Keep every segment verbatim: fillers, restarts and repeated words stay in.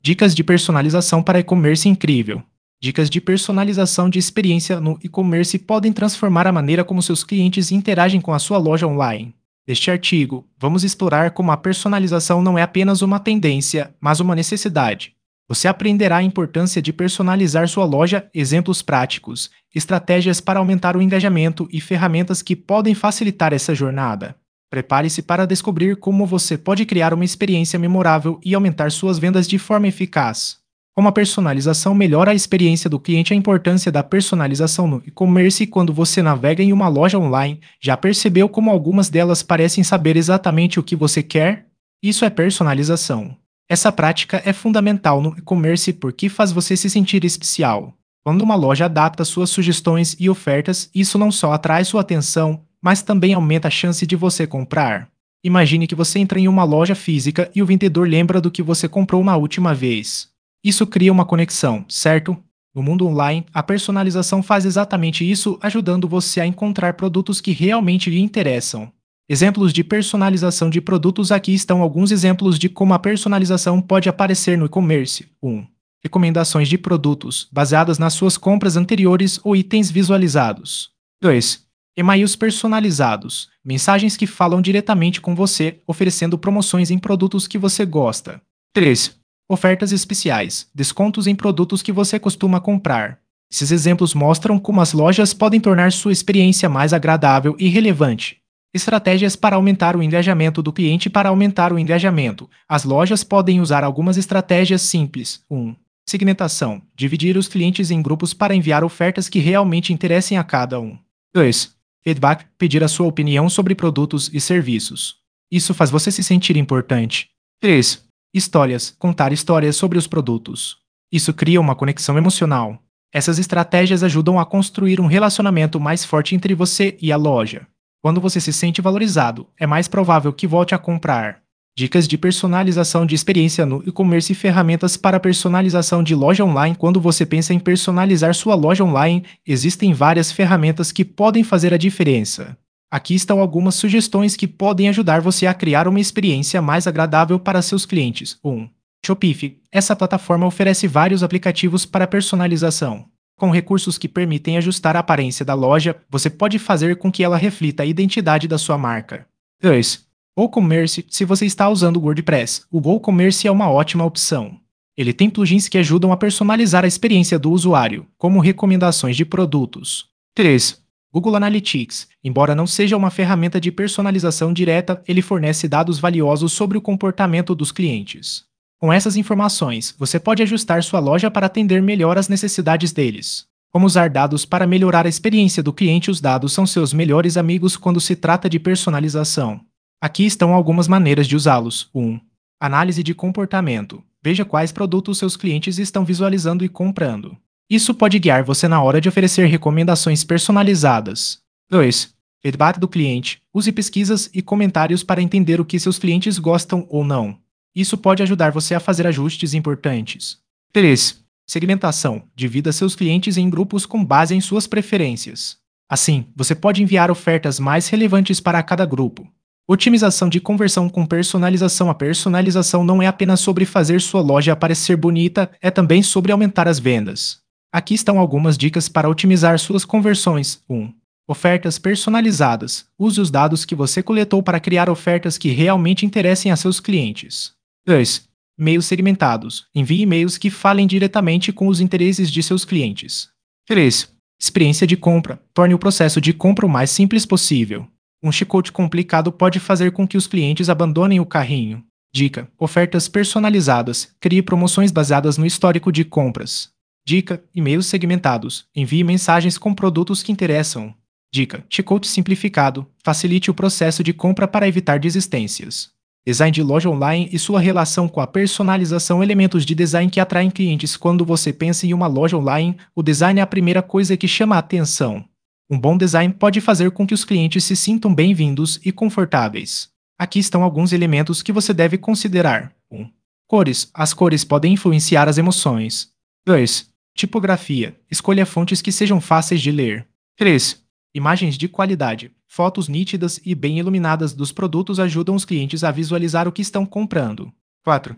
Dicas de personalização para e-commerce incrível. Dicas de personalização de experiência no e-commerce podem transformar a maneira como seus clientes interagem com a sua loja online. Neste artigo, vamos explorar como a personalização não é apenas uma tendência, mas uma necessidade. Você aprenderá a importância de personalizar sua loja, exemplos práticos, estratégias para aumentar o engajamento e ferramentas que podem facilitar essa jornada. Prepare-se para descobrir como você pode criar uma experiência memorável e aumentar suas vendas de forma eficaz. Como a personalização melhora a experiência do cliente, a importância da personalização no e-commerce quando você navega em uma loja online. Já percebeu como algumas delas parecem saber exatamente o que você quer? Isso é personalização. Essa prática é fundamental no e-commerce porque faz você se sentir especial. Quando uma loja adapta suas sugestões e ofertas, isso não só atrai sua atenção, mas também aumenta a chance de você comprar. Imagine que você entra em uma loja física e o vendedor lembra do que você comprou na última vez. Isso cria uma conexão, certo? No mundo online, a personalização faz exatamente isso, ajudando você a encontrar produtos que realmente lhe interessam. Exemplos de personalização de produtos. Aqui estão alguns exemplos de como a personalização pode aparecer no e-commerce. um. Recomendações de produtos, baseadas nas suas compras anteriores ou itens visualizados. dois. E-mails personalizados, mensagens que falam diretamente com você, oferecendo promoções em produtos que você gosta. três. Ofertas especiais, descontos em produtos que você costuma comprar. Esses exemplos mostram como as lojas podem tornar sua experiência mais agradável e relevante. Estratégias para aumentar o engajamento do cliente. Para aumentar o engajamento, as lojas podem usar algumas estratégias simples. um. Segmentação, dividir os clientes em grupos para enviar ofertas que realmente interessem a cada um. dois. Feedback, pedir a sua opinião sobre produtos e serviços. Isso faz você se sentir importante. três. Histórias, contar histórias sobre os produtos. Isso cria uma conexão emocional. Essas estratégias ajudam a construir um relacionamento mais forte entre você e a loja. Quando você se sente valorizado, é mais provável que volte a comprar. Dicas de personalização de experiência no e-commerce e ferramentas para personalização de loja online. Quando você pensa em personalizar sua loja online, existem várias ferramentas que podem fazer a diferença. Aqui estão algumas sugestões que podem ajudar você a criar uma experiência mais agradável para seus clientes. um. Shopify. Essa plataforma oferece vários aplicativos para personalização. Com recursos que permitem ajustar a aparência da loja, você pode fazer com que ela reflita a identidade da sua marca. dois. WooCommerce. Se você está usando o WordPress, o WooCommerce é uma ótima opção. Ele tem plugins que ajudam a personalizar a experiência do usuário, como recomendações de produtos. três. Google Analytics. Embora não seja uma ferramenta de personalização direta, ele fornece dados valiosos sobre o comportamento dos clientes. Com essas informações, você pode ajustar sua loja para atender melhor às necessidades deles. Como usar dados para melhorar a experiência do cliente? Os dados são seus melhores amigos quando se trata de personalização. Aqui estão algumas maneiras de usá-los. um. Análise de comportamento. Veja quais produtos seus clientes estão visualizando e comprando. Isso pode guiar você na hora de oferecer recomendações personalizadas. dois. Feedback do cliente. Use pesquisas e comentários para entender o que seus clientes gostam ou não. Isso pode ajudar você a fazer ajustes importantes. três. Segmentação. Divida seus clientes em grupos com base em suas preferências. Assim, você pode enviar ofertas mais relevantes para cada grupo. Otimização de conversão com personalização. A personalização não é apenas sobre fazer sua loja parecer bonita, é também sobre aumentar as vendas. Aqui estão algumas dicas para otimizar suas conversões. um. Ofertas personalizadas. Use os dados que você coletou para criar ofertas que realmente interessem a seus clientes. dois. E-mails segmentados. Envie e-mails que falem diretamente com os interesses de seus clientes. três. Experiência de compra. Torne o processo de compra o mais simples possível. Um checkout complicado pode fazer com que os clientes abandonem o carrinho. Dica: ofertas personalizadas. Crie promoções baseadas no histórico de compras. Dica: e-mails segmentados. Envie mensagens com produtos que interessam. Dica: checkout simplificado. Facilite o processo de compra para evitar desistências. Design de loja online e sua relação com a personalização. Elementos de design que atraem clientes. Quando você pensa em uma loja online, o design é a primeira coisa que chama a atenção. Um bom design pode fazer com que os clientes se sintam bem-vindos e confortáveis. Aqui estão alguns elementos que você deve considerar. um. Cores. As cores podem influenciar as emoções. dois. Tipografia. Escolha fontes que sejam fáceis de ler. três. Imagens de qualidade. Fotos nítidas e bem iluminadas dos produtos ajudam os clientes a visualizar o que estão comprando. quatro.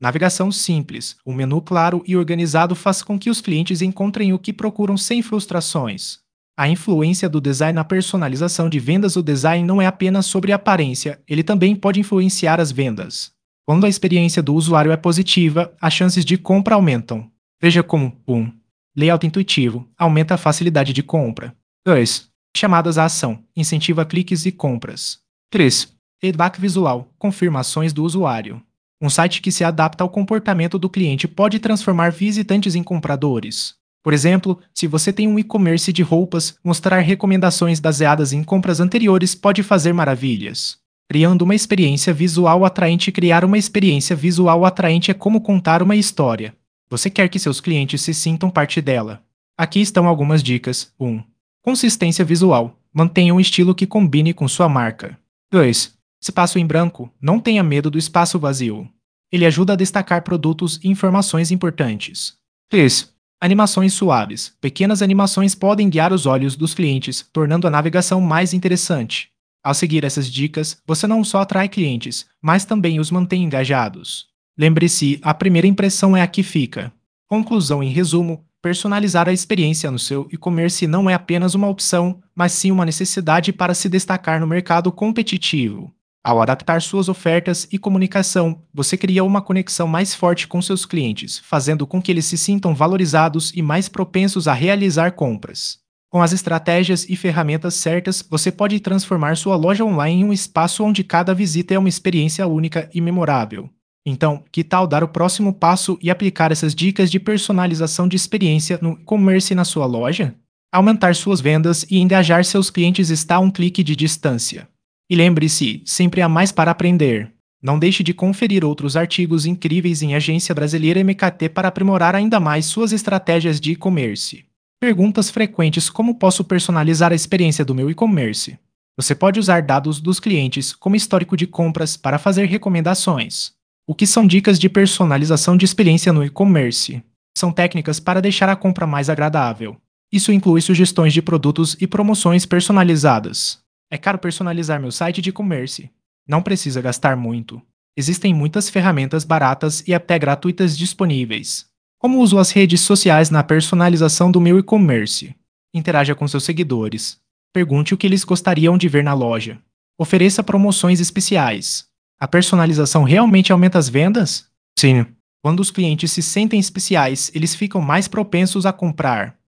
Navegação simples, um menu claro e organizado faz com que os clientes encontrem o que procuram sem frustrações. A influência do design na personalização de vendas. O design não é apenas sobre aparência, ele também pode influenciar as vendas. Quando a experiência do usuário é positiva, as chances de compra aumentam. Veja como um. Layout intuitivo, aumenta a facilidade de compra. dois. Chamadas à ação, incentiva cliques e compras. três. Feedback visual, confirmações do usuário. Um site que se adapta ao comportamento do cliente pode transformar visitantes em compradores. Por exemplo, se você tem um e-commerce de roupas, mostrar recomendações baseadas em compras anteriores pode fazer maravilhas. Criando uma experiência visual atraente. Criar uma experiência visual atraente é como contar uma história. Você quer que seus clientes se sintam parte dela. Aqui estão algumas dicas. um. Consistência visual. Mantenha um estilo que combine com sua marca. dois. Espaço em branco. Não tenha medo do espaço vazio. Ele ajuda a destacar produtos e informações importantes. três. Animações suaves. Pequenas animações podem guiar os olhos dos clientes, tornando a navegação mais interessante. Ao seguir essas dicas, você não só atrai clientes, mas também os mantém engajados. Lembre-se, a primeira impressão é a que fica. Conclusão. Em resumo, personalizar a experiência no seu e-commerce não é apenas uma opção, mas sim uma necessidade para se destacar no mercado competitivo. Ao adaptar suas ofertas e comunicação, você cria uma conexão mais forte com seus clientes, fazendo com que eles se sintam valorizados e mais propensos a realizar compras. Com as estratégias e ferramentas certas, você pode transformar sua loja online em um espaço onde cada visita é uma experiência única e memorável. Então, que tal dar o próximo passo e aplicar essas dicas de personalização de experiência no e-commerce na sua loja? Aumentar suas vendas e engajar seus clientes está a um clique de distância. E lembre-se, sempre há mais para aprender. Não deixe de conferir outros artigos incríveis em Agência Brasileira M K T para aprimorar ainda mais suas estratégias de e-commerce. Perguntas frequentes: como posso personalizar a experiência do meu e-commerce? Você pode usar dados dos clientes, como histórico de compras, para fazer recomendações. O que são dicas de personalização de experiência no e-commerce? São técnicas para deixar a compra mais agradável. Isso inclui sugestões de produtos e promoções personalizadas. É caro personalizar meu site de e-commerce. Não precisa gastar muito. Existem muitas ferramentas baratas e até gratuitas disponíveis. Como uso as redes sociais na personalização do meu e-commerce? Interaja com seus seguidores. Pergunte o que eles gostariam de ver na loja. Ofereça promoções especiais. A personalização realmente aumenta as vendas? Sim. Quando os clientes se sentem especiais, eles ficam mais propensos a comprar.